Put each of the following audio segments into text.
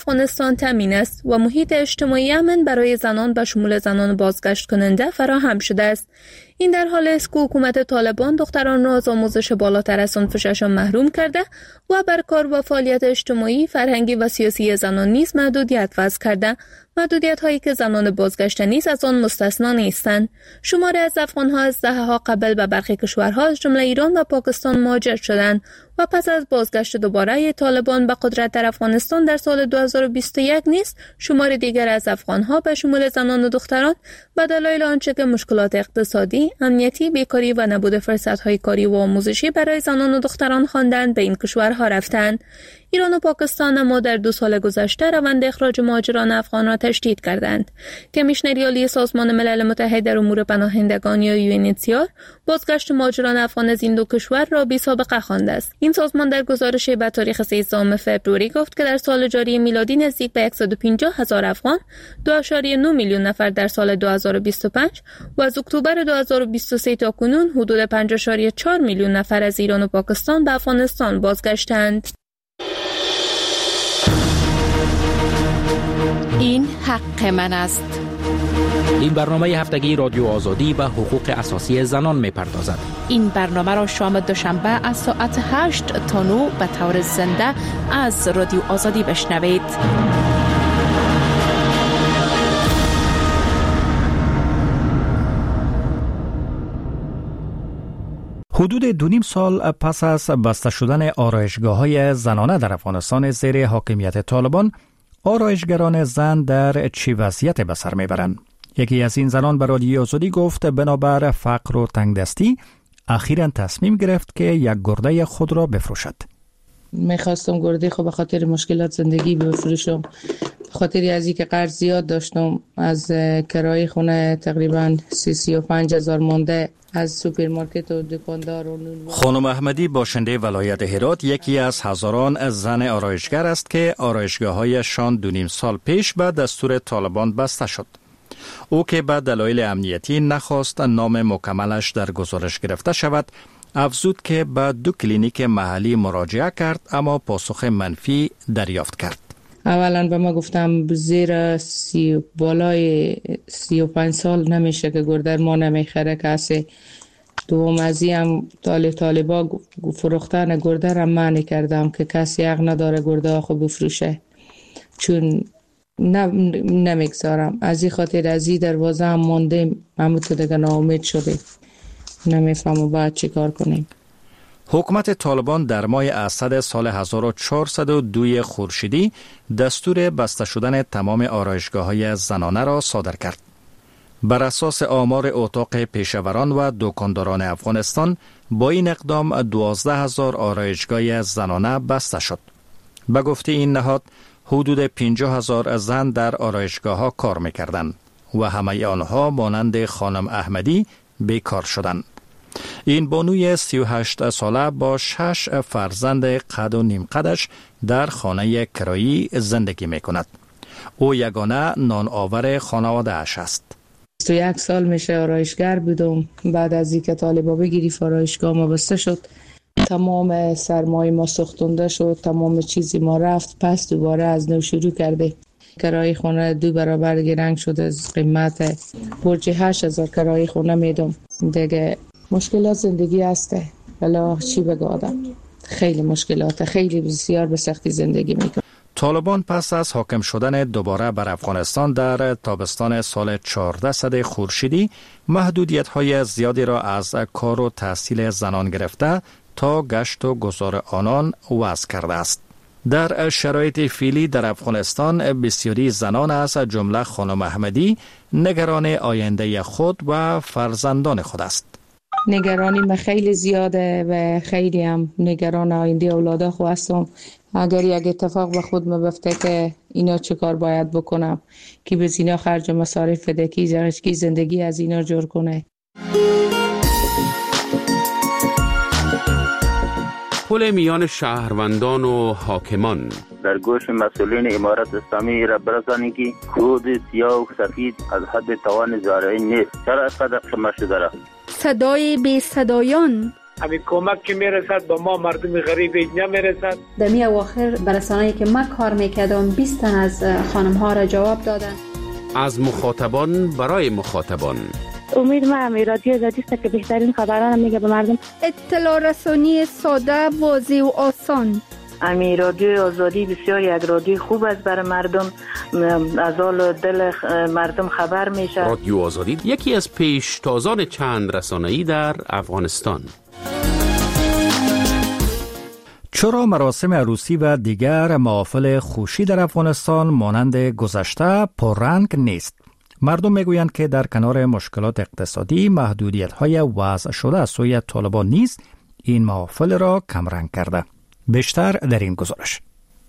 افغانستان تامین است و محیط اجتماعی امن برای زنان به شمول زنان بازگشت کننده فراهم شده است. این در حالی است که حکومت طالبان دختران را از آموزش بالاتر از صنف ششم محروم کرده و بر کار و فعالیت اجتماعی، فرهنگی و سیاسی زنان نیز محدودیت وضع کرده. محدودیت هایی که زنان بازگشته نیز از آن مستثنا نیستند. شماری از افغان‌ها از دهه‌ها قبل به برخی کشورها از جمله ایران و پاکستان مهاجر شدند و پس از بازگشت دوباره طالبان به قدرت در افغانستان در سال 2021 نیز شمار دیگر از افغان‌ها به شمول زنان و دختران به دلایل آنچه که مشکلات اقتصادی، امنیتی، بیکاری و نبود فرصت‌های کاری و آموزشی برای زنان و دختران خواندند به این کشورها رفتند. ایران و پاکستان اما در 2 سال گذشته روند اخراج مهاجران افغان را تشدید کردند. کمیشنری عالی سازمان ملل متحد در امور پناهندگان یا UNHCR بازگشت مهاجران افغان از این 2 کشور را بی‌سابقه خوانده است. این سازمان در گزارشی به تاریخ 13 فوریه گفت که در سال جاری میلادی نزدیک به 150,000 افغان، 2.9 میلیون نفر در سال 2025 و از اکتبر 2023 تا کنون حدود 5.4 میلیون نفر از ایران و پاکستان به افغانستان بازگشتند. این حق من است. این برنامه هفتگی رادیو آزادی و حقوق اساسی زنان می‌پردازد. این برنامه را شام دوشنبه از ساعت 8 تا 9 به طور زنده از رادیو آزادی بشنوید. حدود 2.5 سال پس از بسته شدن آرایشگاه‌های زنانه در افغانستان زیر حاکمیت طالبان، آرایشگران زن در چه وضعیت به سر میبرند؟ یکی از این زنان به رادیو آزادی گفت بنابر فقر و تنگدستی اخیراً تصمیم گرفت که یک گرده خود را بفروشد. میخواستم گرده خود به خاطر مشکلات زندگی بفروشم، به خاطر از اینکه قرض زیاد داشتم از کرایه خونه تقریباً 35,000 مونده از سوپرمارکت و دکاندار و نون. خانم احمدی باشنده ولایت هرات یکی از هزاران زن آرایشگر است که آرایشگاه‌هایشان 2.5 سال پیش به دستور طالبان بسته شد. او که به دلایل امنیتی نخواست نام مکملش در گزارش گرفته شود، افزود که به 2 کلینیک محلی مراجعه کرد اما پاسخ منفی دریافت کرد. اولا به ما گفتم زیر بالای 35 سال نمیشه که گرده ما نمیخره کسی. دوم ازی هم طالبا فروختن گرده را منع کردم که کسی حق نداره گرده خود بفروشه، چون نمیگذارم. از این خاطر از این دروازه هم ماندیم، همونطور دیگه ناامید شدیم، نمیفهمم باید چی کار کنیم. حکومت طالبان در ماه اسد سال 1402 خورشیدی دستور بسته شدن تمام آرایشگاه‌های زنانه را صادر کرد. بر اساس آمار اتاق پیشوران و دکانداران افغانستان با این اقدام 12,000 آرایشگاه زنانه بسته شد. به گفته این نهاد حدود 50,000 زن در آرایشگاه‌ها کار می‌کردند و همه آنها مانند خانم احمدی بیکار شدند. این بانوی 38 ساله با 6 فرزند قد و نیم قدش در خانه کرایی زندگی می کند. او یگانه نان آور خانواده اش است. 21 سال میشه آرایشگر بودم. بعد از اینکه طالبا بگیری آرایشگاه ما بسته شد، تمام سرمایه ما سوختونده شد، تمام چیزی ما رفت، پس دوباره از نو شروع کرده. کرایه خونه 2 برابر گرنگ شده از قیمت. برج 8,000 کرایه خونه میدم. دیگه مشکلات زندگی هسته، بلا چی بگم آدم، خیلی مشکلات، خیلی بسیار به سختی زندگی میکنه. طالبان پس از حاکم شدن دوباره بر افغانستان در تابستان سال 1400 خورشیدی محدودیت‌های زیادی را از کار و تحصیل زنان گرفته تا گشت و گذار آنان وضع کرده است. در شرایط فعلی در افغانستان بسیاری زنان از جمله خانم احمدی نگران آینده خود و فرزندان خود است. نگرانی من خیلی زیاده و خیلی هم نگران آینده اولادا خود هستم. اگر یک اتفاق به خود بیفته که اینا چه کار باید بکنم که به اینا خرج مصارف بده که زندگی از اینا جور کنه. پل میان شهروندان و حاکمان در گوش مسئولین امارت اسلامی را برسانید که کود سیاه و سفید از حد توان زارعین نیست. چرا قدر شما شده را؟ صدای بی صدایان همین کمک که میرسد به ما مردم غریب نمیرسد. در می اواخر برسانه‌ای که من کار میکردم 20 تن از خانم ها را جواب دادن. از مخاطبان برای مخاطبان. امید ما همی رادیو آزادی است که بهترین خبران میگه به مردم. اطلاع رسانی ساده، واضح و آسان. امی رادیو آزادی بسیار یک رادیو خوب است برای مردم، از حال دل مردم خبر میشه. رادیو آزادی یکی از پیشتازان چند رسانه‌ای در افغانستان. چرا مراسم عروسی و دیگر محافل خوشی در افغانستان مانند گذشته پررنگ نیست؟ مردم میگویند که در کنار مشکلات اقتصادی، محدودیت‌های وضع شده از سوی طالبان نیز این محافل را کمرنگ کرده. بیشتر در این گزارش.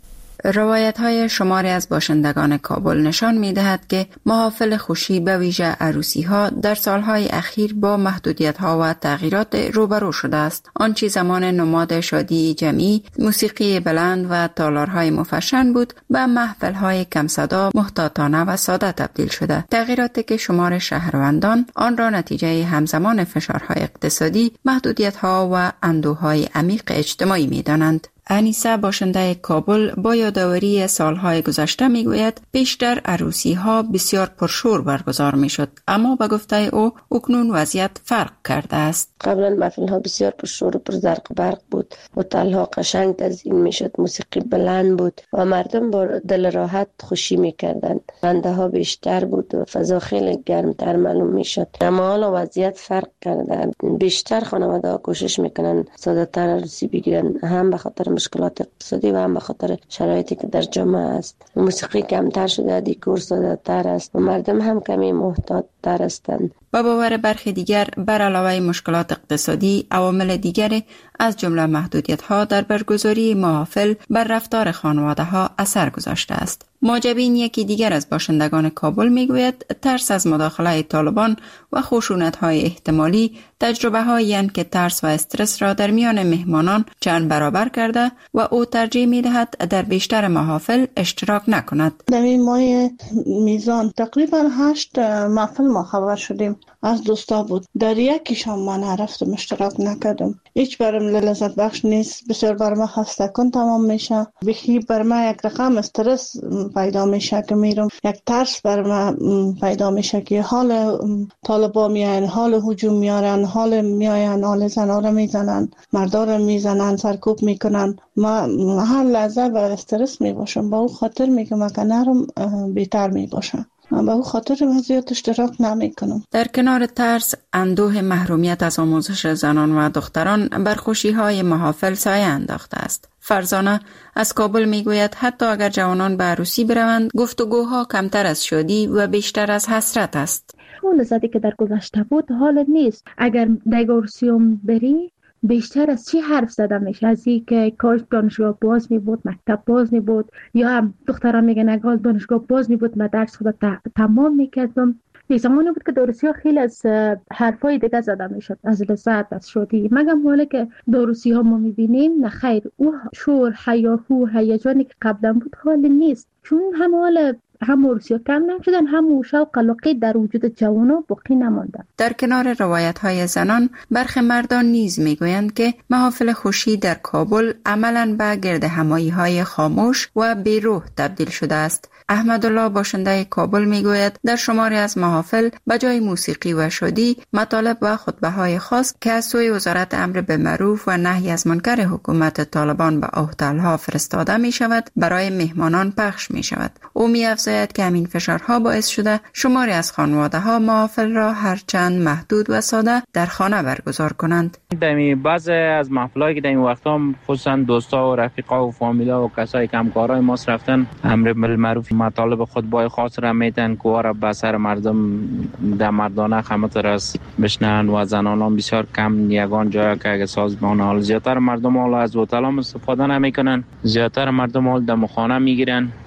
روایت‌های شماری از باشندگان کابل نشان می‌دهد که محافل خوشی به ویژه عروسی‌ها در سالهای اخیر با محدودیت‌ها و تغییرات روبرو شده است. آنچه زمان نماد شادی جمعی، موسیقی بلند و تالارهای مفشن بود، به محفل‌های کم صدا، محتاطانه و ساده تبدیل شده. تغییراتی که شمار شهروندان آن را نتیجه همزمان فشارهای اقتصادی، محدودیت‌ها و اندوه‌های عمیق اجتماعی می‌دانند. انیسه باشنده کابل با یادآوری سالهای گذشته میگوید بیشتر عروسی‌ها بسیار پرشور برگزار میشد، اما به گفته او اکنون وضعیت فرق کرده است. قبلا محفل‌ها بسیار پرشور و پر زرق برق بود، هتل‌ها قشنگ تزیین میشد، موسیقی بلند بود و مردم با دل راحت خوشی میکردند. خنده ها بیشتر بود و فضا خیلی گرمتر معلوم میشد. اما حالا وضعیت فرق کرده. بیشتر خانواده‌ها کوشش میکنن ساده‌تر عروسی بگیرن، هم به خاطر مشکلات اقتصادی و هم به خاطر شرایطی که در جامعه است. موسیقی کمتر شده، دیکور ساده‌تر است و مردم هم کمی محتاط‌تر هستند. با باور برخی دیگر بر علاوه مشکلات اقتصادی، عوامل دیگری از جمله محدودیت‌ها در برگزاری محافل بر رفتار خانواده‌ها اثر گذاشته است. معجبین یکی دیگر از باشندگان کابل میگوید ترس از مداخله طالبان و خشونت‌های احتمالی تجربه‌هایی اند که ترس و استرس را در میان مهمانان چند برابر کرده و او ترجیح می‌دهد در بیشتر محافل اشتراک نکند. در این ماه میزان تقریبا 8 محفل ما خبر شدیم از دوستا بود. در یکیشان ما نرفتم، اشتراک نکردم. هیچ برام لذت بخش نیست، بسیار بر ما خسته کن تمام میشه. بخی بر ما یک رقم استرس پیدا میشه که میرم، یک ترس بر ما پیدا میشه که حال طالبا میان، حال هجوم میارن، حال میاین، حال زنا رو میزنن، مردا رو میزنن، سرکوب میکنن. ما هر لحظه بر استرس میباشم، با اون خاطر میگم که نرم بهتر میباشم. با او خاطر وضعیت اشتراک نمی‌کنم. در کنار ترس، اندوه محرومیت از آموزش زنان و دختران بر خوشی‌های محافل سایه انداخته است. فرزانه از کابل میگوید حتی اگر جوانان به عروسی بروند، گفتگوها کمتر از شادی و بیشتر از حسرت است. اون لذتی که در گذشته بود حال نیست. اگر در عروسیوم بری بیشتر از چی حرف زده میشه؟ از این که کاش دانشگاه باز می بود، مکتب باز می بود، یا هم دختران میگن اگر دانشگاه باز می بود من درس خود تمام میکردم. یک زمانی بود که عروسی ها خیلی از حرفای دیگه زده میشد، از لذت، از شادی. مگم حالا که عروسی ها ما میبینیم نه خیر، او شور، هیاهو، هیجانی که قبلا بود حال نیست، چون هم حال هم عروسی ها کم نشدن، هم شوق علاقه در وجود جوانان باقی نمانده. در کنار روایت های زنان، برخی مردان نیز میگویند که محافل خوشی در کابل عملاً به گرد همایی های خاموش و بیروح تبدیل شده است. احمدالله باشنده کابل میگوید در شماری از محافل به جای موسیقی و شادی، مطالب و خطبه های خاص که از سوی وزارت امر بالمعروف و نهی از منکر حکومت طالبان به هتل‌ها فرستاده می شود برای مهمانان پخش می شود. او می افزاید که همین فشارها باعث شده شماری از خانواده‌ها محافل را هرچند محدود و ساده در خانه برگزار کنند. در بعضی از محفلایی که در این وقتا خصوصا دوستا و رفیقا و فامیلا و کسایی که همکارای ما رفتن امر بالمعروف مطالب خطبه‌های خاص را میتن که واره به سر مردم در مردانه خدمت رس بشنن و زنان بسیار کم یگان جایی که اگه سازمان حال زیادتر مردم حالا از هتل استفاده نمیکنن، زیادتر مردم حال در خانه میگیرن.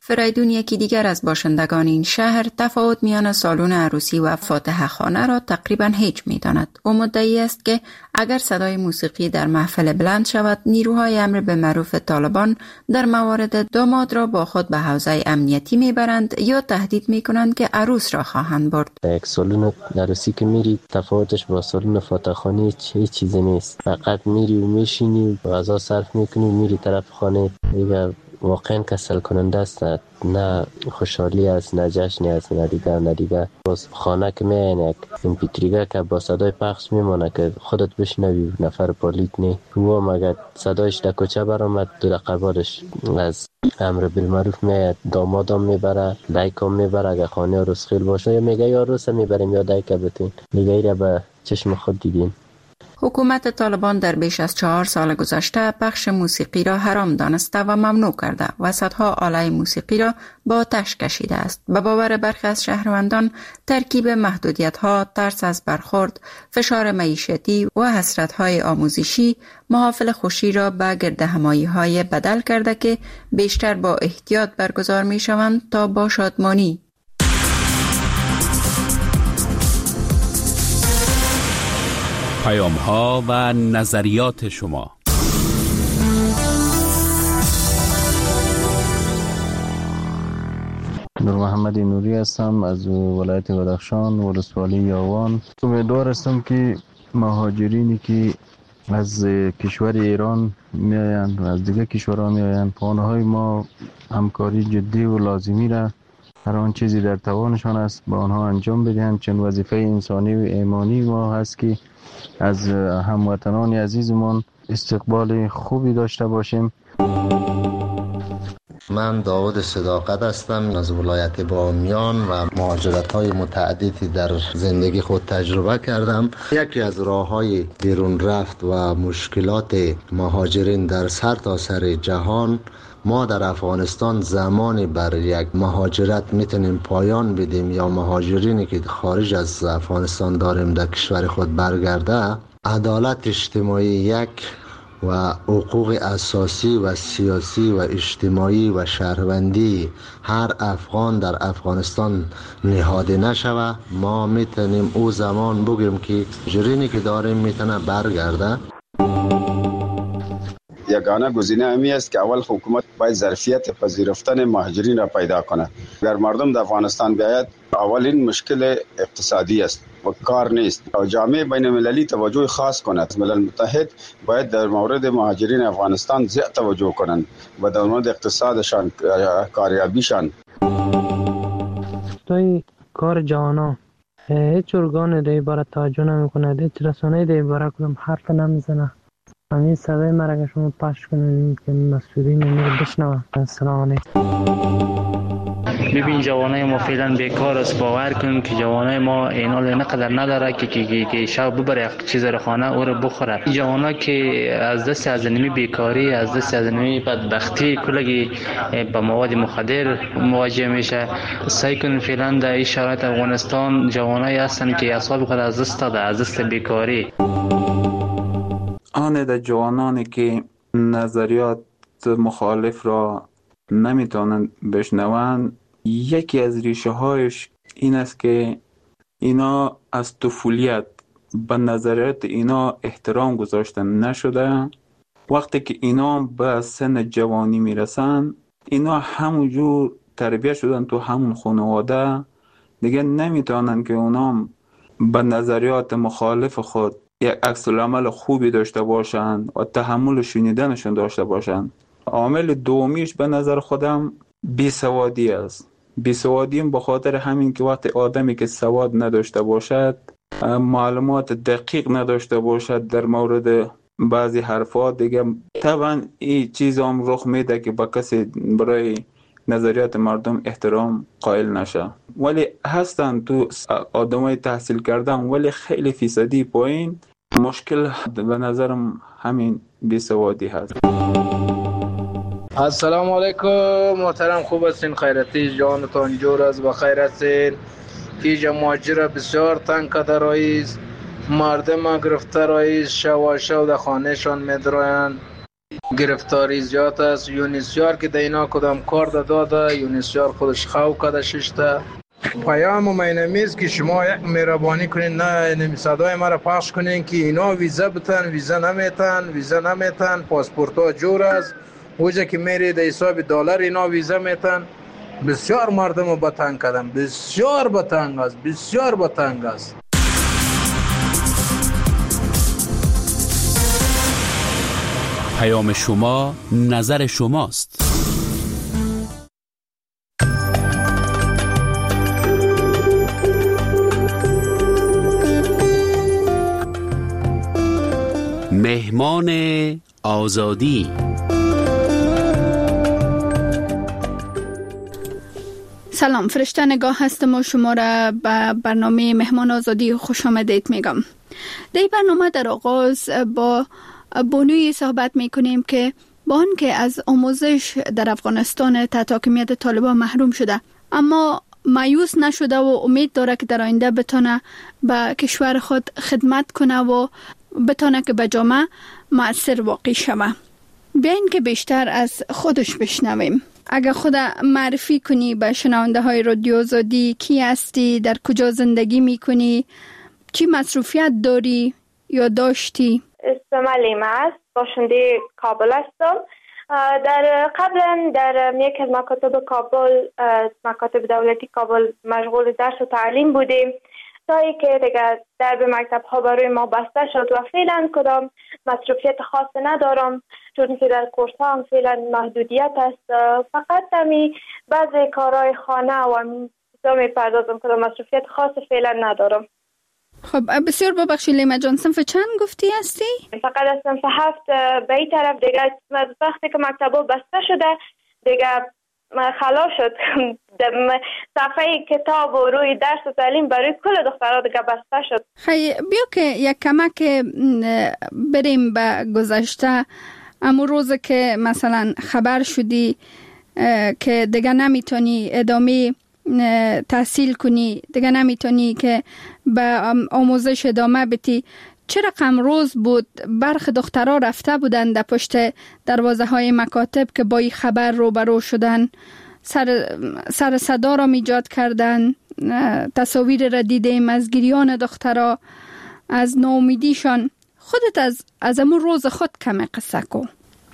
فریدون یکی دیگر از باشندگان این شهر تفاوت میان سالن عروسی و فاتحه خانه را تقریبا هیچ می‌داند. او مدعی است که اگر صدای موسیقی در محفل بلند شود، نیروهای امر به معروف طالبان در موارد داماد را با خود به حوزه امنیتی میبرند یا تهدید میکنند که عروس را خواهند برد. یک سالن عروسی که میری تفاوتش با سالن فاتحه خانه هیچ چیزی نیست. فقط میری و میشینی و غذا صرف میکنی میری طرف خانه. دیگه واقعا کسل کننده است، نه خوشحالی است، نه جشنی است، نه دیگه باز خانه که میاین یک امپیتریگه که با صدای پخش میمانه که خودت بشنوی، نفر پالیت نی و مگر صدایش در کوچه برآمد 2 دقیقه بعدش از امر بالمعروف میاد دامادم میبره، دایکم میبره، اگه خانه عروس خیل باشه یا میگه یا عروس میبریم یا دایکه بتین، دیگه ایره به چشم خود دیدین. حکومت طالبان در بیش از 4 سال گذشته پخش موسیقی را حرام دانسته و ممنوع کرده و صدها آله موسیقی را با آتش کشیده است. به باور برخی از شهروندان ترکیب محدودیت‌ها، ترس از برخورد، فشار معیشتی و حسرت‌های آموزشی محافل خوشی را به گردهمایی‌های بدل کرده که بیشتر با احتیاط برگزار می‌شوند تا با شادمانی. پیام‌ها و نظریات شما. نور محمد نوری هستم از ولایت بدخشان، ولسوالی یاوان. امیدوار هستم که مهاجرینی که از کشور ایران میآیند و از دیگر کشورها میآیند، خانه‌های ما همکاری جدی و لازمی را هر آن چیزی در توانشان است با آنها انجام بدهند، چون وظیفه انسانی و ایمانی ما هست که از هموطنان عزیزمان استقبال خوبی داشته باشیم. من داود صداقت هستم از ولایت بامیان و مهاجرت‌های متعددی در زندگی خود تجربه کردم. یکی از راه‌های بیرون رفت و مشکلات مهاجرین در سرتاسر جهان، ما در افغانستان زمانی بر یک مهاجرت میتونیم پایان بدیم یا مهاجرینی که خارج از افغانستان داریم در کشور خود برگرده، عدالت اجتماعی یک و حقوق اساسی و سیاسی و اجتماعی و شهروندی هر افغان در افغانستان نهاده نشوه، ما میتونیم او زمان بگیم که مهاجرینی که داریم میتونه برگرده. یگانه گزینه همی است که اول حکومت باید ظرفیت پذیرفتن مهاجرین را پیدا کند. اگر مردم در افغانستان بیاید، اولین مشکل اقتصادی است و کار نیست. جامعه بین المللی توجه خاص کند. ملل متحد باید در مورد مهاجرین افغانستان زیاد توجه کنند و در مورد اقتصادشان، کاریابیشان. توی کار جوانا هیچ ارگان در عبارت توجه نمی کند، هیچ رسانه در عبارت کدام حرف نمیزنه. همین صدای مرا شما پخش کنید که مسئولین رو بشنوند. السلام علیکم. ببین جوانای ما فعلا بیکار است. باور کن که جوانای ما اینا نقدر نداره که شب ببره یک چیز رو خانه او رو بخوره. جوانا که از دست از نمی بیکاری، از دست از نمی بدبختی کلگی با مواد مخدر مواجه میشه. سعی کن فعلا در این شرایط افغانستان جوانای هستن که اعصاب خود از دست داده، از دست بیکاری. آن در جوانانی که نظریات مخالف را نمیتونن بشنوند، یکی از ریشه هایش این است که اینا از طفولیت به نظریات اینا احترام گذاشتن نشده. وقتی که اینا به سن جوانی میرسن، اینا همونجور تربیت شدن تو همون خانواده، دیگه نمیتونن که اونا به نظریات مخالف خود یک عکس العمل خوبی داشته باشند و تحمل شنیدنشون داشته باشند. عامل دومیش به نظر خودم بیسوادی است. بیسوادی به خاطر همین که وقتی آدمی که سواد نداشته باشد، معلومات دقیق نداشته باشد در مورد بعضی حرفات، دیگه طبعا این چیز هم رخ میده که با کسی برای نظریات مردم احترام قائل نشه. ولی هستن تو آدمای تحصیل کردن ولی خیلی فیصدی پایین. مشکل به نظرم همین بیسوادی هست. السلام علیکم محترم، خوب هستین؟ خیرتی جانتان جور است، بخیر هستین؟ اینجا مهاجر بسیار تنگ کرده رئیس، مردم گرفته رئیس، شو در خانهشان میدراین. گرفتاری زیاد است. یونیسیار که دینا کدام کار داده، یونیسیار خودش خواه کده ششته. پیام مینمیز که شما یک مهربانی کنین، نه صدای ما را پخش کنین که اینا ویزا بتن، ویزا نمیتن، پاسپورت ها جور است. اوجا که میری در حساب دلار اینا ویزا میتن. بسیار مردم رو بتنگ کردن، بسیار بتنگ است. پیام شما، نظر شماست. مهمان آزادی. سلام، فرشته نگاه هستم و شما را به برنامه مهمان آزادی خوش آمدید میگم. در برنامه در آغاز با بانوی صحبت میکنیم که با آنکه از آموزش در افغانستان تحت حاکمیت طالبان محروم شده، اما مایوس نشده و امید داره که در آینده بتونه به کشور خود خدمت کنه و بتونه که به جامعه مؤثر واقع شوه. بیاین که بیشتر از خودش بشنویم. اگر خود معرفی کنی به شنونده های رادیو آزادی، کی هستی، در کجا زندگی میکنی، چی مصروفیت داری یا داشتی؟ اسم علیمه است، باشنده کابل هستم. قبلا در یک از مکاتب کابل، مکاتب دولتی کابل مشغول درس و تعلیم بودیم تا ای که دیگر درب مکتب ها برای ما بسته شد و فعلا کدام مصروفیت خاص ندارم، چون که در کورس ها هم فعلا محدودیت است. فقط همی بعضی کارهای خانه و می پردازم، کدام مصروفیت خاص فعلا ندارم. خب بسیار ببخشید لیما جان، صنف چند گفتی هستی؟ فقط از صنف 7 به این طرف. دیگه وقتی که مکتب ها بسته شده دیگه خلاص شد. صفحه کتاب و روی درس و تعلیم برای کل دخترها دیگه بسته شد. خیلی بیا که یک کمک بریم به گذشته. اما روز که مثلا خبر شدی که دیگه نمیتونی ادامه تحصیل کنی، دیگه نمیتونی که به آموزش ادامه بدی، چه رقم روز بود؟ برخی دخترها رفته بودن در پشت دروازه های مکاتب که با این خبر روبرو شدن، سر صدا را ایجاد کردن. تصاویر را دیدیم از گریان دخترها، از ناامیدیشان. خودت از امون روز خود کمی قصه کن.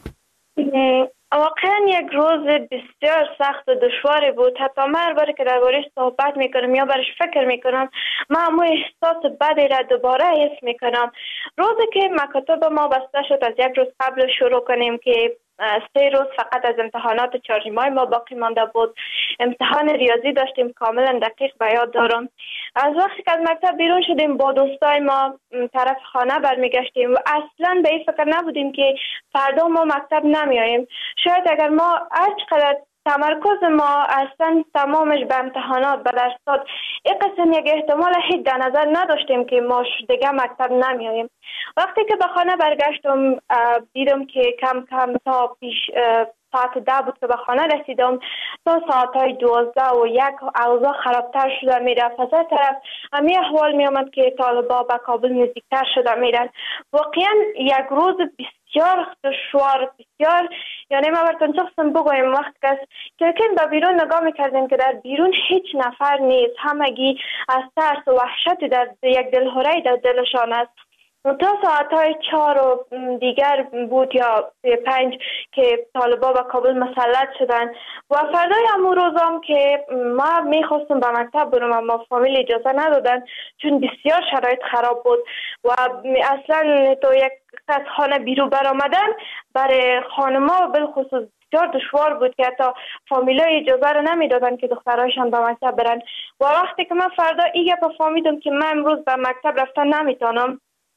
واقعا یک روز بسیار سخت و دشواری بود. حتی من هر باری که درباره‌اش صحبت میکنم یا برش فکر میکنم، من همون احساس بدی را دوباره حس میکنم. روزی که مکاتب ما بسته شد، از یک روز قبل شروع کنیم که 3 روز فقط از امتحانات 4 ماه ما باقی مانده بود. امتحان ریاضی داشتیم، کاملا دقیق به یاد دارم. از وقتی که از مکتب بیرون شدیم با دوستای ما طرف خانه برمیگشتیم و اصلا به این فکر نبودیم که فردا ما مکتب نمیاییم. شاید اگر ما هرچقدر تمرکز ما اصلا تمامش به امتحانات به درسات، این قسم یک احتمال هیچ در نظر نداشتیم که ما دیگه مکتب نمیاییم. وقتی که به خانه برگشتم دیدم که کم کم تا پیش ساعت 10 بود که به خانه رسیدم، تا ساعتهای 12 و 1 اوضاع خرابتر شده میرفت. از این طرف همین احوال می آمد که طالبا به کابل نزدیکتر شده میرن. واقعا یک روز بسیار دشوار، بسیار، یعنی ما براتون چخصم بگویم وقت که به بیرون نگاه میکردیم که در بیرون هیچ نفر نیست، همگی از ترس و وحشت در یک دلهوره در دلشان است. تا ساعتهای 4 و دیگر بود یا 5 که طالبا به کابل مسلط شدن و فردای همون روزام که ما میخواستم به مکتب برم اما فامیل اجازه ندادن چون بسیار شرایط خراب بود و اصلا تو یک از خانه بیرون برآمدن برای خانما و بالخصوص بسیار دشوار بود که حتی فامیلای اجازه رو نمیدادن که دخترایشان به مکتب برن. و وقتی که من فردا این گپ فهمیدم که من امروز به مکتب رفتن نمیتونم،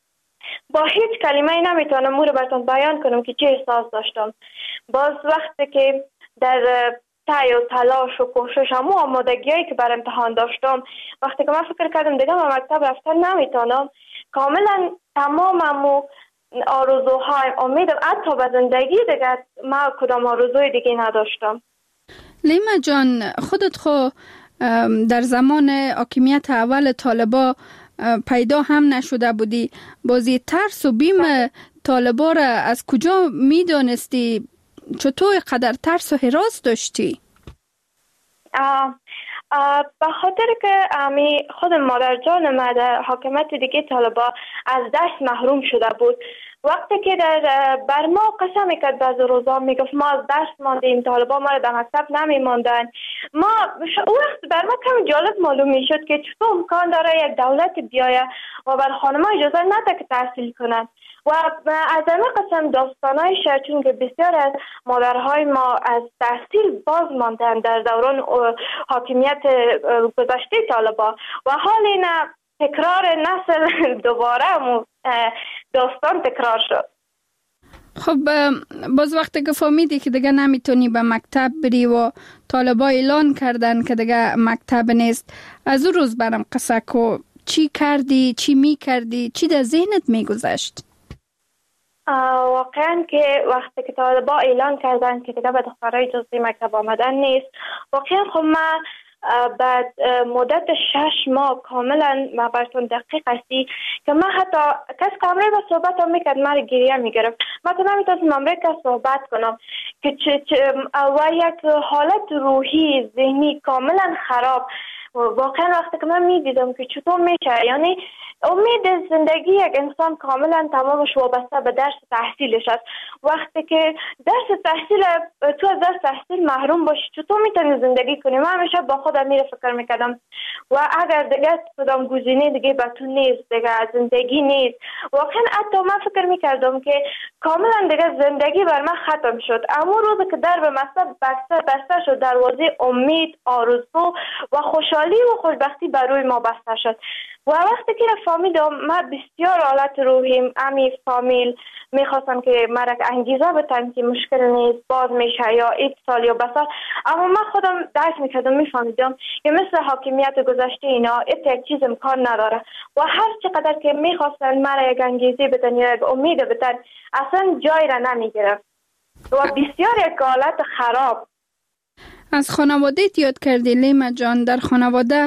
با هیچ کلمه نمیتونم او رو براتون بیان کنم که چه احساس داشتم. باز وقتی که در سعی و تلاش و کوشش همو آمادگیایی که بر امتحان داشتم، وقتی که من فکر کردم دیگه به مکتب رفتن نمیتونم، کاملا تمام همو آرزوهای امیدم حتی به زندگی دیگه من کدام آرزوی دیگه نداشتم. لیما جان، خودت خو در زمان حاکمیت اول طالبا پیدا هم نشده بودی، بازی ترس و بیم طالبا را از کجا میدانستی؟ چطور قدر ترس و هراس داشتی؟ به خاطر که خود مادر جان ما در حاکمیت دیگه طالبا از درس محروم شده بود. وقتی که بر ما قسم میکرد بعض روزا میگفت ما از درس ماندیم، طالبا ما را در مکتب نمیماندن. وقت بر ما کم جالب معلوم میشد که چطور امکان داره یک دولت بیایه و بر خانم‌ها اجازه نده که تحصیل کنند. و از این قسم داستانای شد، چون که بسیار از مادرهای ما از تحصیل باز ماندن در دوران حاکمیت گذشته طالبا و حال این تکرار نسل دوباره داستان تکرار شد. خب باز وقتی که فهمیدی که دیگه نمیتونی به مکتب بری و طالبا اعلان کردن که دیگه مکتب نیست، از اون روز برام قصه کو، چی کردی، چی میکردی، چی در ذهنت میگذشت؟ واقعا که وقتی که طالبا اعلان کردن که دیگه به دخترای جزئی مکتب آمدن نیست، واقعا خب من بعد مدت 6 ماه کاملا ما براتون دقیق هستی که من حتی کس کامره با صحبت هم میکرد من گریه میگرفت. من تو نمیتونستم امره که صحبت کنم که و یک حالت روحی ذهنی کاملا خراب. واقعا وقتی که من میدیدم که چطور میشه، یعنی امید زندگی یک انسان کاملا تمامش وابسته به درس تحصیلش است. وقتی که درس تحصیل تو از درس تحصیل محروم باشی چطور میتونی زندگی کنی؟ من همیشه با خودم میره فکر میکردم و اگر دیگه کدام گزینه دیگه به تو نیست، دیگه زندگی نیست. واقعا حتی من فکر میکردم که کاملا دیگه زندگی بر من ختم شد. اما روز که در به مکتب بسته شد، دروازه امید، آرزو و خوشحالی و خوشبختی بر روی ما بسته شد. و وقتی که فهمیدم من بسیار حالت روحیم فامیل میخواستم که مرا انگیزه بتن که مشکل نیست، باز میشه یا ایت سال یا بسال. اما من خودم درک میکردم، میفهمیدم که مثل حاکمیت گذشته اینا یک چیز امکان نداره و هر چقدر که میخواستن مرا یک انگیزه بدن یا یک امید بدن اصلا جای را نمیگرفت و بسیار یک حالت خراب. از خانواده یاد کردی لیما جان، در خانواده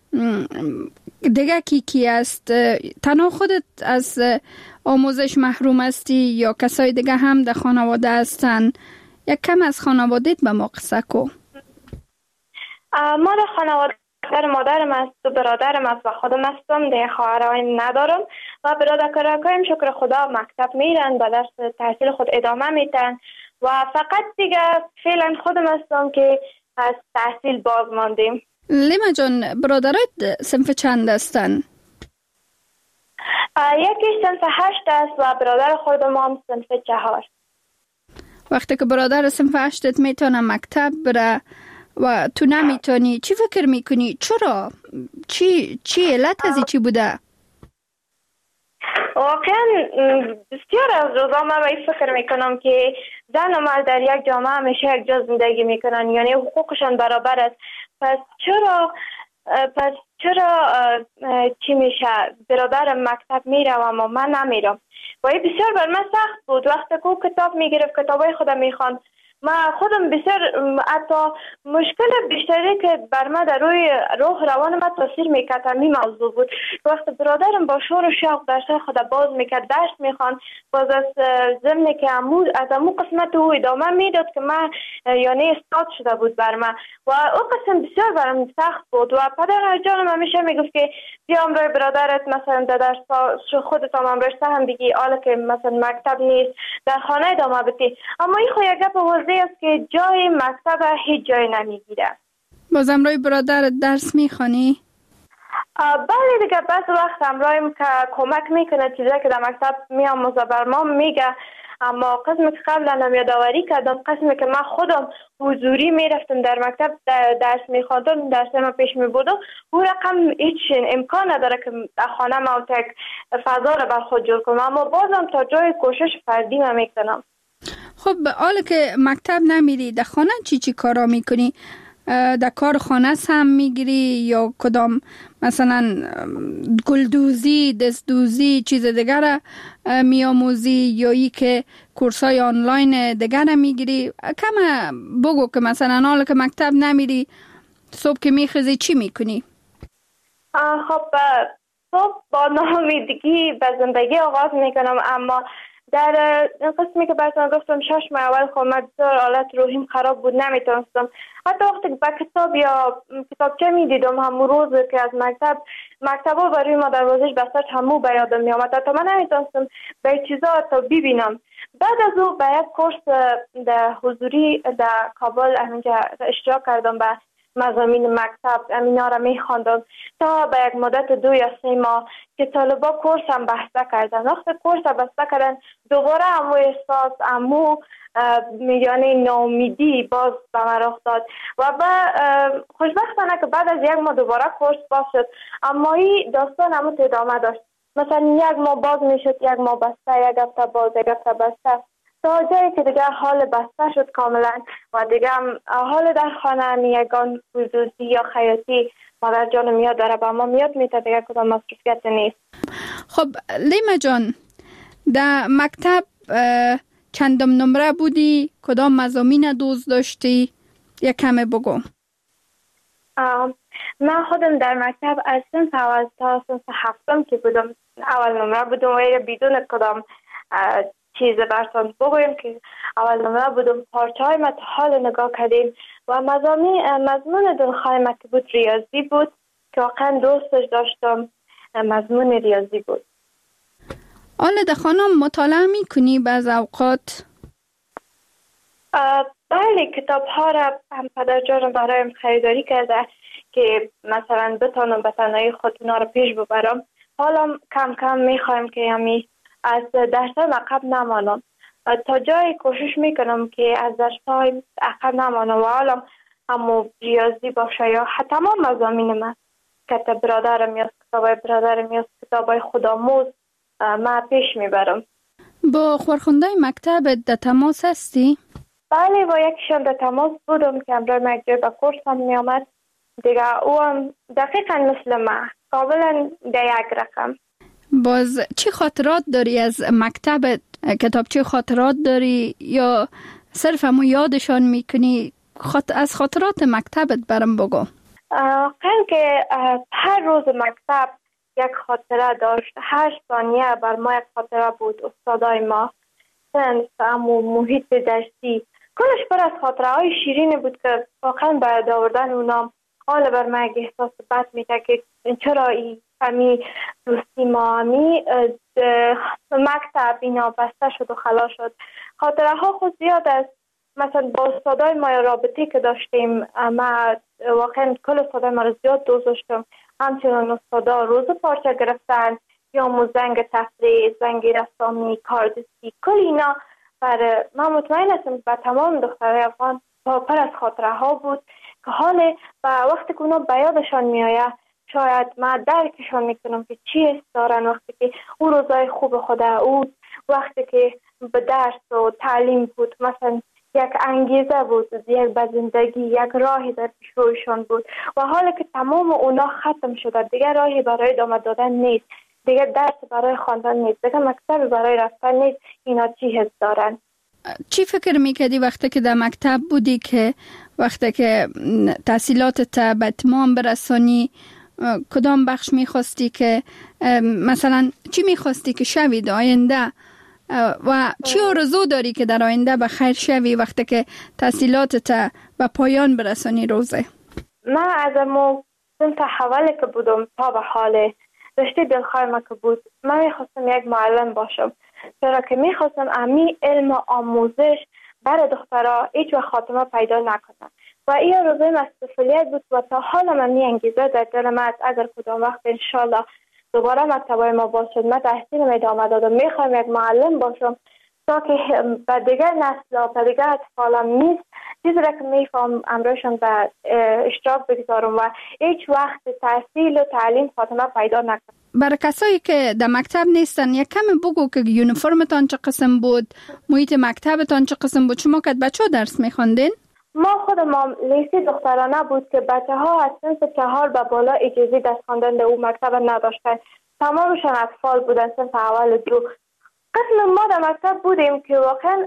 دیگه کی است؟ تنها خودت از آموزش محروم هستی یا کسای دیگه هم در خانواده هستن؟ یک کم از خانوادهت به ما قصه کو. ما در خانواده مادرم است و برادرم است و خودم هستم، دیگه خواهرای ندارم و برادرکایم شکر خدا مکتب میرن، به درس تحصیل خود ادامه میدن و فقط دیگه فعلا خودم هستم که از تحصیل باز ماندیم. لیما جان، برادرت صنف چند هستن؟ یکی صنف 8 است و برادر خودم هم صنف 4. وقتی که برادر صنف 8 میتونه مکتب بره و تو نمیتونی، چی فکر میکنی؟ چرا؟ چی علت از چی بوده؟ واقعا بسیار از روزا من به این فکر میکنم که زن و مرد در یک جامعه همیشه یک جا زندگی میکنن، یعنی حقوقشان برابر است. پس چرا چی میشه برادر مکتب میره و اما من نمیرم؟ و این بسیار بر من سخت بود. وقتی که کتاب میگرفت کتابای خودم میخوان، من خودم بسیار حتی مشکل بیشتری که بر من در روی روح روان من تاثیر میکرد همین موضوع بود. وقتی برادرم با شور و شوق درس خود باز میکرد، درس میخوان، باز از ضمن که از امو قسمت او ادامه میداد که من یعنی استاد شده بود بر من و اون قسم بسیار برم سخت بود. و پدر جانم همیشه میگفت که بیا امروی برادرت مثلا در درس خودت هم رشته هم بگی، حالا که مثلا مکتب نیست در خانه ادامه بدی. اما این خو یک گپ است که جای مکتب هیچ جای نمیگیره. باز امروی برادرت درس میخوانی؟ بله دیگه، بعض وقت امرویم که کمک میکنه چیزی که در مکتب میاموزه بر ما میگه، اما قسمی که قبلا هم یادآوری کردم، قسمی که من خودم حضوری میرفتم در مکتب درس میخواندم، درس ما پیش میبودم، اون رقم هیچ امکان نداره که در خانه ما یک فضا رو بر خود جور کنم، اما بازم تا جای کوشش فردی من میکنم. خب حالا که مکتب نمیری، در خانه چی کارا میکنی؟ در کار خانه هم میگیری یا کدام مثلا گلدوزی، دستدوزی، چیز دیگر میاموزی یا ای که کورسای آنلاین دیگر میگیری؟ کم بگو که مثلا حالا که مکتب نمیری صبح که میخیزی چی میکنی؟ خب صبح با ناامیدگی به زندگی آغاز میکنم، اما در قسمی که براتون گفتم 6 ماه اول خب من بسیار حالت روحیم خراب بود، نمیتونستم حتی وقتی به کتاب یا کتابچه میدیدم همون روز که از مکتبا برای ما دروازش بسر همو به یادم میامد، حتی من نمیتونستم به چیزا حتی ببینم. بعد از او به یک کورس در حضوری در کابل همینجا اشتراک کردم به مضامین مکتب، امینا را میخواندم تا به یک مدت 2 یا 3 ماه که طالبا کورس هم بسته کردن. وقتی کورس هم بسته کردن دوباره همو احساس همو یعنی ناامیدی باز به من رخ داد و خوشبختانه که بعد از 1 ماه دوباره کورس باز شد، اما این داستان همو ادامه داشت. مثلا 1 ماه باز میشد، 1 ماه بسته، 1 هفته باز، 1 هفته بسته، تا جایی که دیگه حال بسته شد کاملا و دیگه حال در خانه یگان خصوصی یا خیاطی مادر جان میاد داره با ما میاد میته، دیگه کدام مصروفیت نیست. خب لیما جان، در مکتب چندم نمره بودی؟ کدام مضامین دوست داشتی؟ یک کمه بگو. من خودم در مکتب از صنف اول تا صنف 7 که بودم اول نمره بودم و بدون کدام چیز براتون بگویم که اول نمره بودم. پارچه های ما تا حال نگاه کردیم و مضمون دلخواه ما که بود ریاضی بود که واقعا دوستش داشتم، مضمون ریاضی بود. آله خانم مطالعه میکنی بعض اوقات؟ بله، کتاب ها را هم پدر جانم برایم خریداری کرده که مثلا بتانم به تنهایی خود اونا را پیش ببرم. حالا کم کم میخوایم که همی از درس عقب نمانم، تا جای کوشش میکنم که از درس عقب نمانم و حالا همو ریاضی باشه یا تمام مضامین من که برادرم یا کتابای برادرم یا کتابای خودآموز من پیش میبرم. با خورخونده مکتب در تماس هستی؟ بله، با یکیشان در تماس بودم که امروز مجبور به کورس هم میامد دیگه. او هم دقیقا مثل من قابلا در یک رقم. باز چی خاطرات داری از مکتبت؟ کتابچه خاطرات داری یا صرف همون یادشان میکنی؟ از خاطرات مکتبت برام بگو. خیلی که هر روز مکتب یک خاطره داشت، 8 ثانیه بر ما یک خاطره بود. استادای ما، صنف، همون محیط درسی، کلش پر از خاطره های شیرین بود که واقعا باید آوردن اونام حال بر من احساس بد میده که چرا همی دوستی ما همی مکتب اینا بسته شد و خلاص شد. خاطره ها خود زیاد است. مثلا با استادای ما رابطه که داشتیم، ما واقعا کل استادای ما رو زیاد دوست داشتم. همچنان استادا روز پارچه گرفتن یا زنگ تفریح، زنگ رسامی، کاردستی، کل اینا برای من مطمئن هستم به تمام دخترای افغان پر از خاطره ها بود که حال و وقتی که اونا به یادشان میآید شاید من درکشان میکنم که چی است دارن. وقتی که او روزای خوب خود او وقتی که به درس و تعلیم بود، مثلا یک انگیزه بود، یک به زندگی، یک راهی در پیش رویشان بود و حالا که تمام اونا ختم شده، دیگه راهی برای ادامه دادن نیست، دیگه درس برای خواندن نیست، دیگه مکتب برای رفتن نیست. اینا چی حس دارن؟ چی فکر میکردی وقتی که در مکتب بودی که وقتی که تحصیلاتت به اتمام برسانی؟ کدام بخش میخواستی که مثلا چی میخواستی که شوی در آینده و چی آرزو داری که در آینده به خیر شوی وقتی که تحصیلاتت به پایان برسانی روزه؟ من از امو صنف اولی که بودم تا به حال رشته دلخواه ما که بود، من میخواستم یک معلم باشم، چرا که میخواستم امی علم آموزش برای دخترها هیچ وقت خاتمه پیدا نکنم و این آرزوی مسئولیت بود و تا حالا من انگیزه در دل من اگر کدام وقت انشالله دوباره مکتبای ما باز شد من تحصیل ادامه دادم، میخوام یک معلم باشم تا که به دیگر نسل و به دیگر اطفالم نیست چیزی را که میفهم امروشم به اشتراک بگذارم و هیچ وقت تحصیل و تعلیم خاتمه پیدا نکنم. برای کسایی که در مکتب نیستن یک کم بگو که یونیفرمتان چه قسم بود، محیط مکتبتان چه قسم بود، شما که بچه ها درس میخواندین؟ ما خودم لیستی دخترانه بود که بچه ها از صنف 4 به بالا اجازه درس خواندن در اون مکتب نداشتن، تمامشان اطفال بودن صنف اول 2. قسم ما در مکتب بودیم که واقعا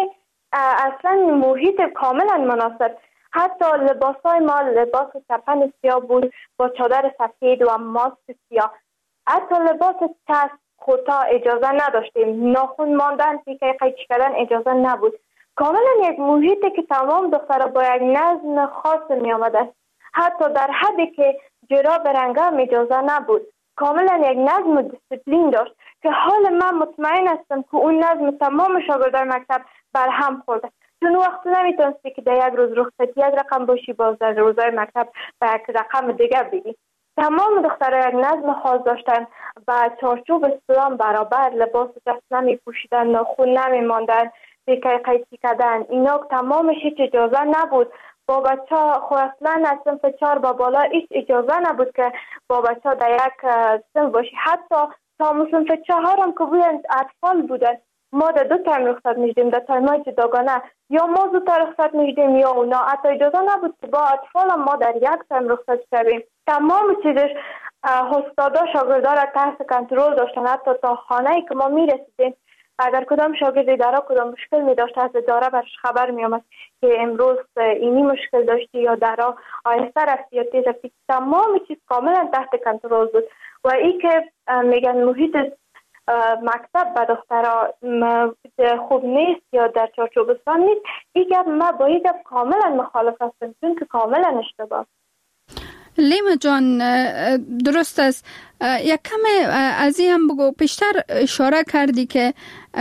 اصلا محیط کاملا مناسب، حتی لباسای ما لباس سپن سیاه بود با چادر سفید و ماسک سیاه، حتی لباس چسب خودتا اجازه نداشتیم. ناخن ماندن، تیکه قیچی کردن اجازه نبود. کاملا یک محیطی که تمام دخترها با یک نظم خاص می آمده. حتی در حدی که جرا برنگم اجازه نبود. کاملا یک نظم و دیسپلین داشت که حال من مطمئن هستم که اون نظم تمام شاگردان مکتب برهم خورده. چون وقت نمیتونستی که در یک روز رخصتی یک رقم باشی، باز در روزهای مکتب به یک رقم دیگه بگی. تمام دخترها یک نظم خاص داشتن و چارچوب اسلام برابر، لباس دست نمی پوشیدن، ناخن نمی ماندن، دیگه قیچی کردن، اینا تمامش هیچ اجازه نبود. با بچه ها خو اصلا از صنف 4 با بالا هیچ اجازه نبود که با بچه ها در یک صنف باشی. حتی تا صنف 4 هم که بودن اطفال بودن، ما در 2 تایم رخصت میشدیم، در تایم‌های جداگانه، یا ما زودتر رخصت میشدیم یا اونا. حتی اجازه نبود که با اطفال هم ما در یک تایم رخصت شویم. تمام چیزش استادا شاگردا را تحت کنترل داشتن. حتی تا خانه‌ای که ما میرسیدیم، اگر کدام شاگرد اداره کدام مشکل می داشت، از اداره برش خبر می آمد که امروز اینی مشکل داشتی یا درا آهسته رفتی یا تیز رفتی. تمام چیز کاملا تحت کنترل بود. و ای که میگن محیط مکتب به دخترها خوب نیست یا در چارچوب اسلام نیست، این گپ ما با این گپ کاملا مخالف هستم، چون که کاملا اشتباه. لیما جان، درست است. یک کم از این هم بگو. پیشتر اشاره کردی که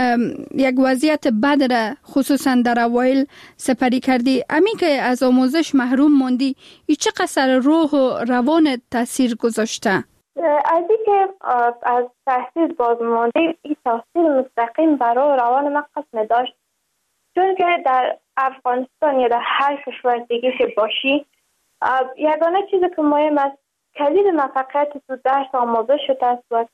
یک وضعیت بد را خصوصا در اوایل سپری کردی. امی که از آموزش محروم موندی، این چه قصر روح و روان تاثیر گذاشته؟ از این که از تحصیل باز مانده، این تاثیر مستقیم برای روان من قسم داشت. چون که در افغانستان یا در هر کشور دیگه که باشی، یگانه چیزی که مهم است کلید موفقیت تو درس آموزش است و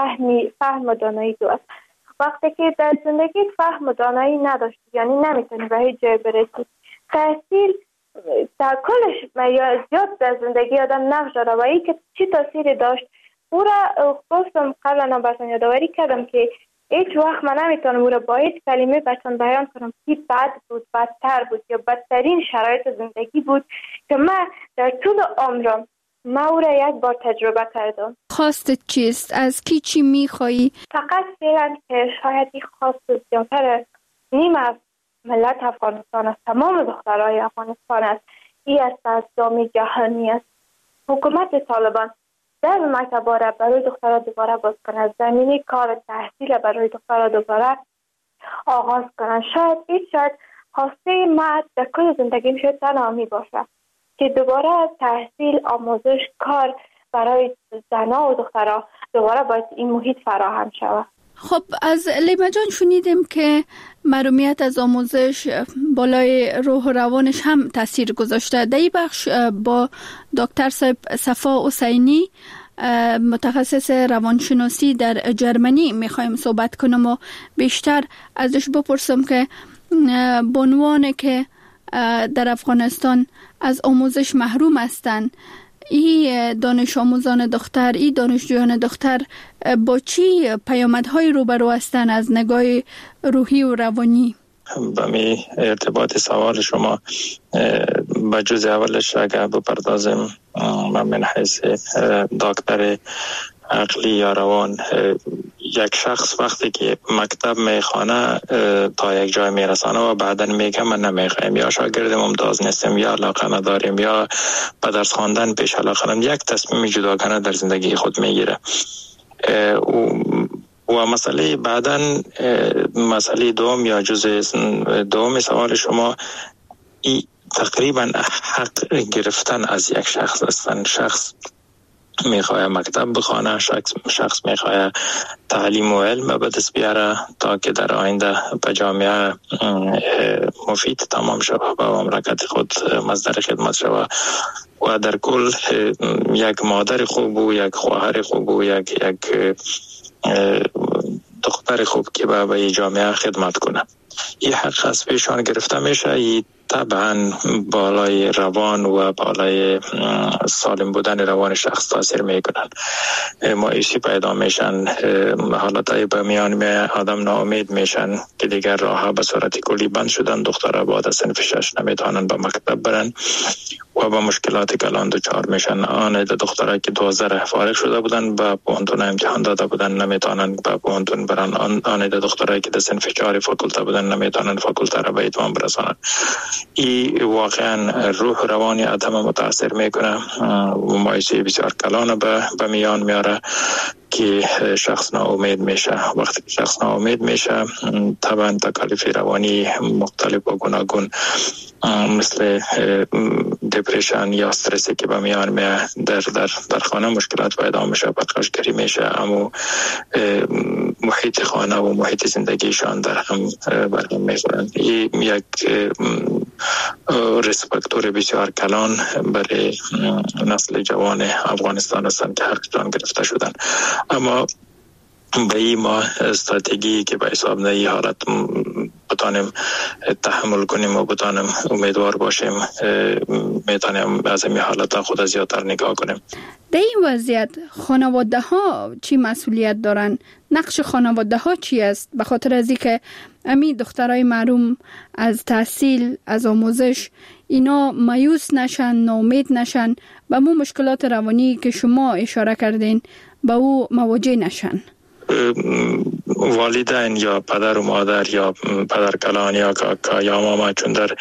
فهم و دانایی تو است. وقتی که در زندگی فهم و دانایی نداشتی، یعنی نمیتونی به هیچ جای برسی. تحصیل در کلش یا زیاد در زندگی آدم نقش داره و این که چی تاثیری داشت، او را گفتم قبلا براتون یادآوری کردم که هیچ وقت من نمیتونم او را با هیچ کلمه براتون بیان کنم که بد بود، بدتر بود یا بدترین شرایط زندگی بود که من در طول عمرم ما او را یک بار تجربه کردم. خواست چیست؟ از کی چی میخوایی؟ فقط فعلا که شاید این خواست زیادتر نیم از ملت افغانستان است، تمام دخترای افغانستان است، این است از جامعه جهانی است. حکومت طالبان در مکتبا را برای دخترها دوباره باز کنند، زمینه کار تحصیل برای دخترها دوباره آغاز کنند. شاید خواسته ما در کل زندگیم شاید تنها می باشه که دوباره تحصیل، آموزش، کار برای زنها و دخترها دوباره باید این محیط فراهم شود. خب از لیما جان شنیدیم که محرومیت از آموزش بالای روح و روانش هم تاثیر گذاشته. در این بخش با دکتر صفا حسینی متخصص روانشناسی در جرمنی میخوایم صحبت کنم و بیشتر ازش بپرسم که به عنوان که در افغانستان از آموزش محروم هستند، این دانش آموزان دختر، این دانشجویان دختر با چی پیامدهای روبرو هستند از نگاه روحی و روانی؟ به می ارتباط سوال شما به جز اولش اگر بپردازم، من حیث دکتر عقلی یا روان، یک شخص وقتی که مکتب میخوانه تا یک جای میرسانه و بعدا میگه من نمیخوایم یا شاگرد ممتاز نیستم یا علاقه نداریم یا به درس خواندن پیش علاقه نداریم، یک تصمیم جداگانه در زندگی خود میگیره. و مسئله بعداً مسئله دوم یا جزء دوم سوال شما، تقریبا حق گرفتن از یک شخص هستن. شخص میخواه مکتب بخوانه، شخص میخواه تعلیم و علم به دست بیاره تا که در آینده به جامعه مفید تمام شود و مملکت خود مصدر خدمت شود و در کل یک مادر خوب و یک خواهر خوب و یک دختر خوب که به جامعه خدمت کنه. این حق از پیشان گرفته میشه. این طبعا بالای روان و بالای سالم بودن روان شخص تاثیر میکنن. مایوسی پیدا میشن، حالتهای به میان می آدم ناامید میشن که دیگر راه به صورت کلی بند شدن. دخترها بعد از صنف 6 نمیتونن به مکتب برن و با مشکلات کلان دچار میشن. آن دخترها که 12 فارغ شده بودن به پوهنتون امتحان داده بودن نمیتونن به پوهنتون برن. آن دخترها که در صنف 4 فاکولته بودن نمیتونن فاکولته را به اتمام برسانن. این واقعا روح روانی آدم متاثر میکنه و مایوسی بسیار کلان به میان میاره که شخص ناامید میشه. وقتی شخص ناامید میشه طبعا تکالیف روانی مختلف و گوناگون مثل دپرشن یا استرسی که به میان میاد در خانه مشکلات پیدا میشه، پرخاشگری میشه، اما محیط خانه و محیط زندگیشان در هم برهم میخورن. این یک ریسپکتور بسیار کلان برای نسل جوان افغانستان هستند که حقشان گرفته شدن. اما به این ما استراتژی که به حساب نه حالت بتانیم تحمل کنیم و بتانیم امیدوار باشیم میتونیم از این حالت خود زیادتر نگاه کنیم. در این وضعیت خانواده ها چی مسئولیت دارن؟ نقش خانواده ها چی است؟ به خاطر از اینکه امی دخترای محروم از تحصیل، از آموزش اینا مایوس نشن، ناامید نشن، به مو مشکلات روانی که شما اشاره کردین به او مواجه نشن. والدین یا پدر و مادر یا پدر کلان یا کاکا یا ماما، چون در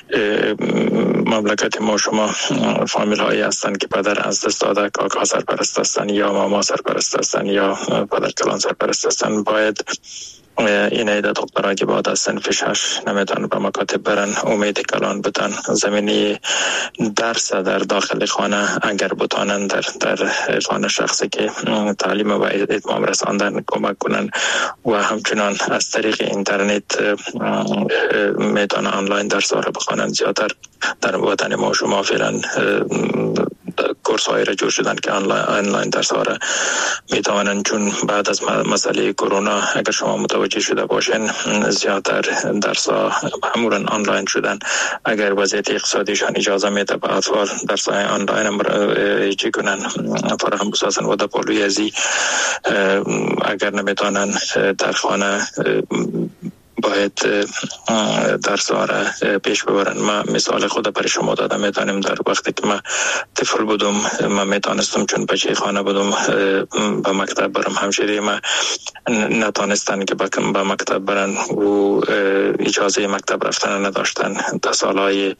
مملکت ما شما فامیل هایی هستند که پدر از دست داده، کاکا سرپرست هستند یا ماما سرپرست هستند یا پدر کلان سرپرست هستند. باید این عده دخترها که بعد از صنف 6 نمیتونن به مکاتب برن امید کلان بتن. زمینی درس در داخل خانه اگر بتانن در خانه شخصی که تعلیم و اتمام رساندن کمک کنن و همچنان از طریق اینترنت میتونن آنلاین درس ها را بخوانن. زیادتر در وطن ما شما فعلا کورس هایی را جور شدن که آنلاین درس ها را میتوانن، چون بعد از مسئله کرونا اگر شما متوجه شده باشین زیادتر درس ها معمولا آنلاین شدن. اگر وضعیت اقتصادیشان اجازه میده به اطفال درس های آنلاین هم چی کنن فراهم بسازن و در پالوی ازی اگر نمیتونن در خانه باید درس ها را پیش ببرن. من مثال خود برای شما دادم. میتونم در وقتی که من طفل بودم من میتونستم چون بچه خانه بودم به مکتب برم. همشیری من نتونستن که به مکتب برن و اجازه مکتب رفتن نداشتن. تا سالهای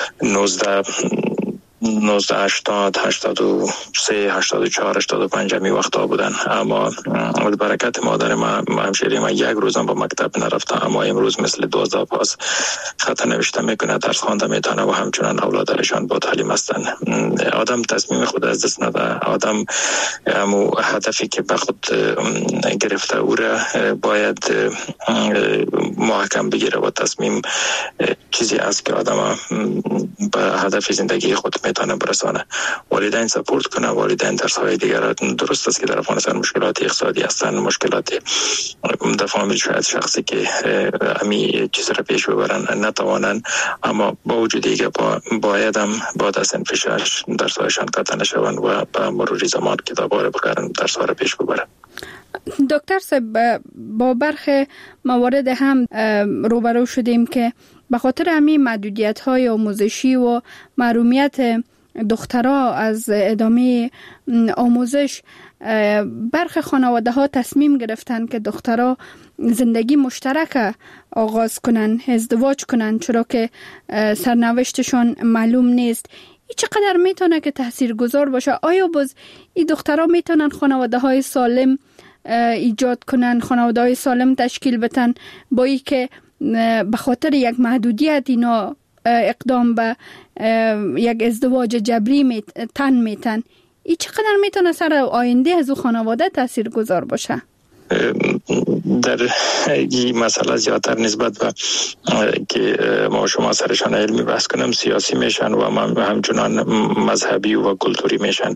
1980 83 84 85 می وقتا بودن. اما برکت مادر من همشیری من یک روزم به مکتب نرفتم، اما امروز مثل 12 پاس خط نوشته میکنه، درس خوانده میتونه و همچنان اولادشان با تعلیم هستن. آدم تصمیم خود از دست نده. آدم همو هدفی که به خود گرفته او را باید محکم بگیره و تصمیم چیزی است که آدم به هدف زندگی خود میتونه برسانه. والدین سپورت کنه، والدین درس های دیگر. درست است که در افغانستان مشکلات اقتصادی هستند، مشکلات در فامیل شاید شخصی که امی چیز را پیش ببرن نتوانند، اما با وجود دیگه باید هم بعد از صنف 6 درس هایشان قطع نشوند و به مرور زمان کتاب‌ها را بخرن درس ها را پیش ببرن. دکتر صاحب، با برخی موارد هم روبرو شدیم که به خاطر همین محدودیت‌های آموزشی و محرومیت دخترها از ادامه آموزش برخی خانواده ها تصمیم گرفتن که دخترها زندگی مشترک آغاز کنن، ازدواج کنن، چرا که سرنوشتشان معلوم نیست. این چقدر میتونه که تاثیرگذار باشه؟ آیا باز این دخترها میتونن خانواده های سالم ایجاد کنن، خانواده های سالم تشکیل بدن، با ای که به خاطر یک محدودیت اینا اقدام به یک ازدواج جبری تن میتن؟ این چقدر میتونه سر آینده از او خانواده تأثیر گذار باشه؟ در این مسئله زیادتر نسبت به که ما شما سرشان علمی بحث کنم سیاسی میشن و همچنان مذهبی و کلتوری میشن.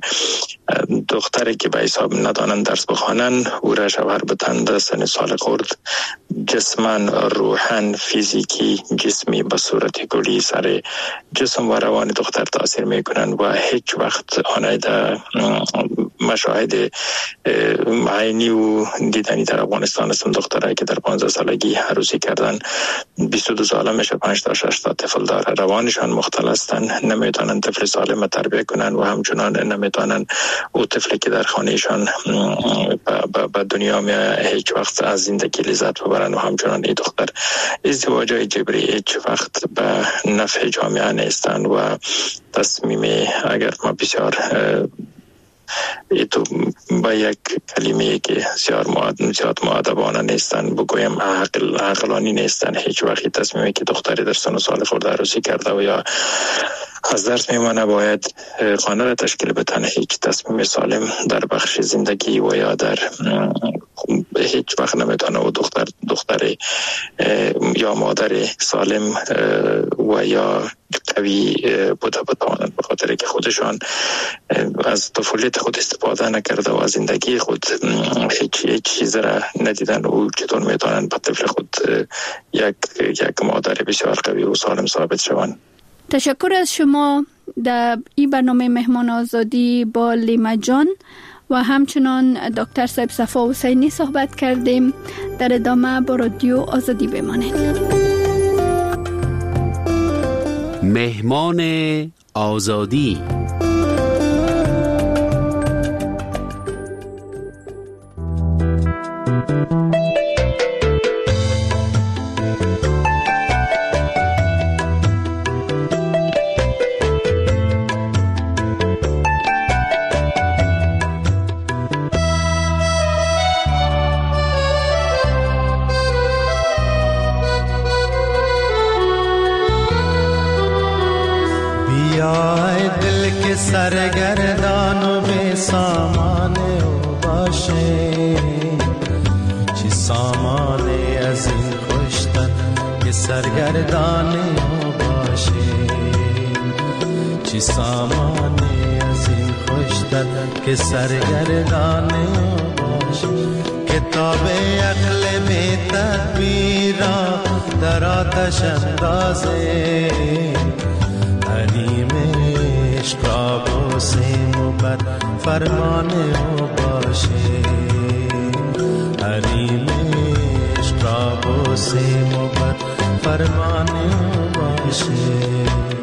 دختری که به حساب ندانن درس بخوانن او را شوهر بتن در سن سال خورد جسمن، روحن، فیزیکی، جسمی به صورت کلی سر جسم و روان دختر تاثیر میکنن و هیچ وقت آنها در مشاهد عینی و دیدنی در افغانستان هستم. دخترایی که در 15 سالگی عروسی کردن 22 ساله میشه، 5 تا 6 تا طفل داره، روانشان مختل هستن، نمیتونن طفل سالم تربیت کنن و همچنان نمیتونن او طفلی که در خانهشان به دنیا میاد هیچ وقت از زندگی لذت ببرن و همچنان این دختر ازدواجای جبری هیچ وقت به نفع جامعه نیستن و تصمیم اگر ما بسیار تو با یک کلمه که زیاد مؤدبانه نیستن بگویم عقلانی نیستن، هیچ وقت تصمیمی که دختری در سن و سال خورده عروسی کرده و یا از درس میمانه باید خانه را تشکیل بتن، هیچ تصمیم سالم در بخش زندگی و یا در هیچ وقت نمیتونه و دختر یا مادر سالم و یا قوی بوده بتوانند، به خاطر که خودشان از طفولیت خود استفاده نکرده و از زندگی خود هیچ چیز را ندیدن و چطور میتونن به طفل خود یک مادر بسیار قوی و سالم ثابت شوند. تشکر از شما. در این برنامه مهمان آزادی با لیما جان و همچنان دکتر صاحب صفا حسینی صحبت کردیم. در ادامه با رادیو آزادی بمانید. مهمان آزادی. سرگردان و به سامان او باشه، چی سامان از این خوشتن که سرگردان او باشه، چی سامان از این خوشتن که سرگردان او باشه. کتاب عقل به تدبیر در آتش اندازه، حریم عشق سیم و بر فرمان او باشه، حریم عشق سیم و بر فرمان او باشه.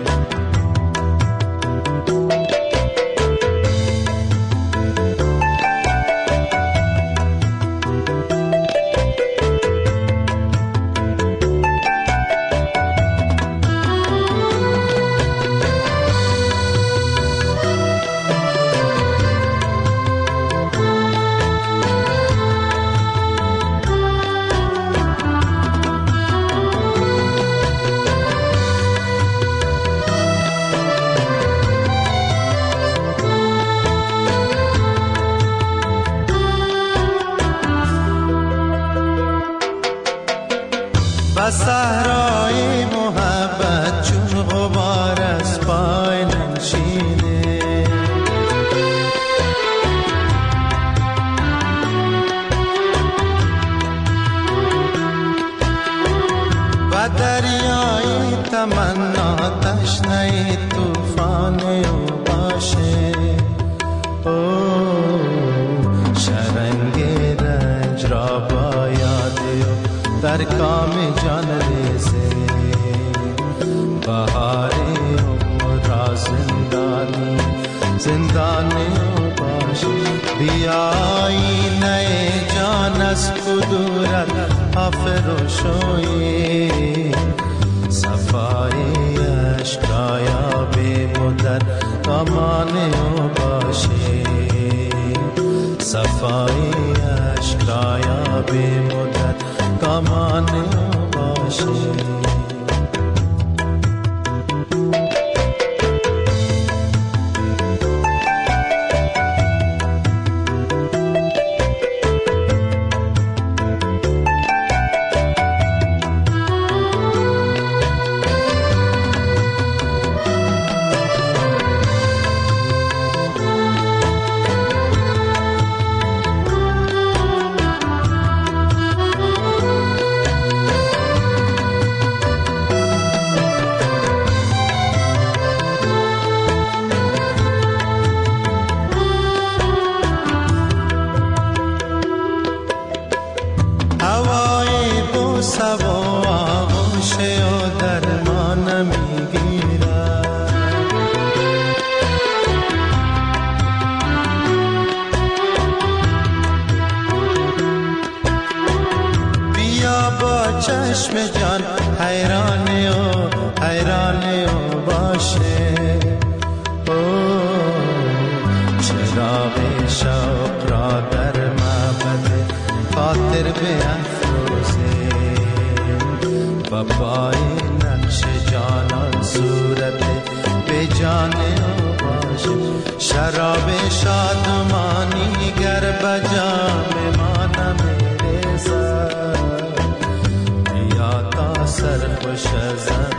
صحرای محبت چون غبار از پای ننشینه، و دریای تمنا تشنه توفان او باشه. شرنگ رنج را با یاد در کام جان ریزه، بهار عمر را زندان باشه. بیایی نئے جان از کدورت آفروشوی، صفای عشقایا بی مدت دامان او باشه، صفای عشقایا بی مدت دامان او باشه. چراغ شوق را در معبد خاطر بیفروزیم و پای نقش جانان صورت به جان آغاشیم. شراب شادمانی گر به جام ما نمیرسد یا تا سرخوش از